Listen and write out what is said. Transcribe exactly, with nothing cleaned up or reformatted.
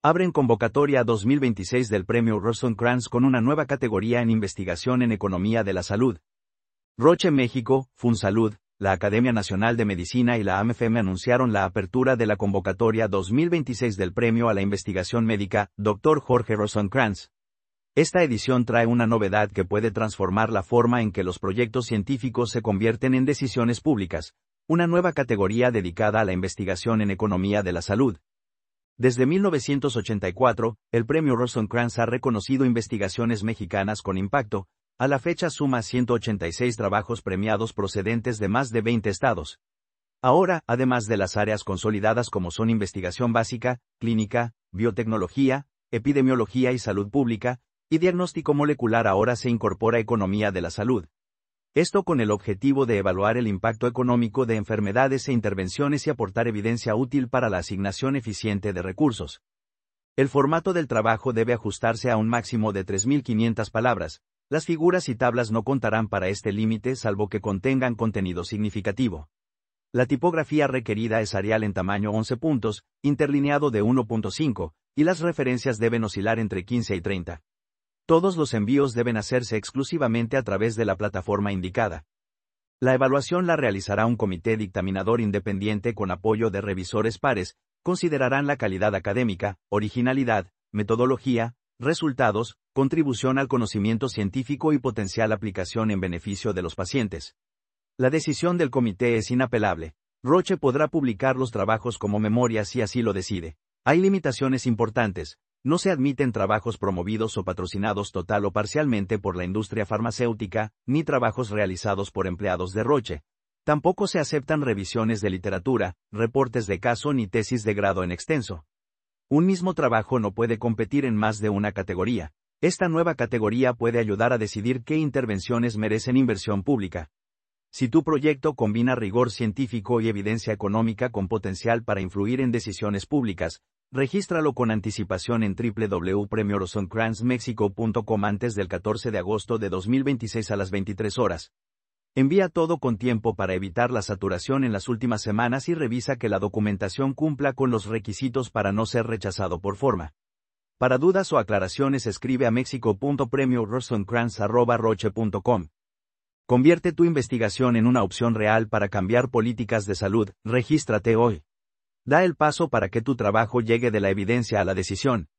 Abren convocatoria dos mil veintiséis del Premio Rosenkrantz con una nueva categoría en investigación en economía de la salud. Roche México, FunSalud, la Academia Nacional de Medicina y la A M F M anunciaron la apertura de la convocatoria dos mil veintiséis del Premio a la Investigación Médica, doctor Jorge Rosenkrantz. Esta edición trae una novedad que puede transformar la forma en que los proyectos científicos se convierten en decisiones públicas, una nueva categoría dedicada a la investigación en economía de la salud. Desde mil novecientos ochenta y cuatro, el Premio Rosenkrantz ha reconocido investigaciones mexicanas con impacto. A la fecha suma ciento ochenta y seis trabajos premiados procedentes de más de veinte estados. Ahora, además de las áreas consolidadas como son investigación básica, clínica, biotecnología, epidemiología y salud pública, y diagnóstico molecular, ahora se incorpora economía de la salud. Esto con el objetivo de evaluar el impacto económico de enfermedades e intervenciones y aportar evidencia útil para la asignación eficiente de recursos. El formato del trabajo debe ajustarse a un máximo de tres mil quinientas palabras. Las figuras y tablas no contarán para este límite salvo que contengan contenido significativo. La tipografía requerida es Arial en tamaño once puntos, interlineado de uno punto cinco, y las referencias deben oscilar entre quince y treinta. Todos los envíos deben hacerse exclusivamente a través de la plataforma indicada. La evaluación la realizará un comité dictaminador independiente con apoyo de revisores pares. Considerarán la calidad académica, originalidad, metodología, resultados, contribución al conocimiento científico y potencial aplicación en beneficio de los pacientes. La decisión del comité es inapelable. Roche podrá publicar los trabajos como memoria si así lo decide. Hay limitaciones importantes. No se admiten trabajos promovidos o patrocinados total o parcialmente por la industria farmacéutica, ni trabajos realizados por empleados de Roche. Tampoco se aceptan revisiones de literatura, reportes de caso ni tesis de grado en extenso. Un mismo trabajo no puede competir en más de una categoría. Esta nueva categoría puede ayudar a decidir qué intervenciones merecen inversión pública. Si tu proyecto combina rigor científico y evidencia económica con potencial para influir en decisiones públicas, regístralo con anticipación en doble u doble u doble u punto premio rosenkrantz mexico punto com antes del catorce de agosto de dos mil veintiséis a las veintitrés horas. Envía todo con tiempo para evitar la saturación en las últimas semanas y revisa que la documentación cumpla con los requisitos para no ser rechazado por forma. Para dudas o aclaraciones escribe a mexico punto premio rosenkrantz arroba roche punto com. Convierte tu investigación en una opción real para cambiar políticas de salud. Regístrate hoy. Da el paso para que tu trabajo llegue de la evidencia a la decisión.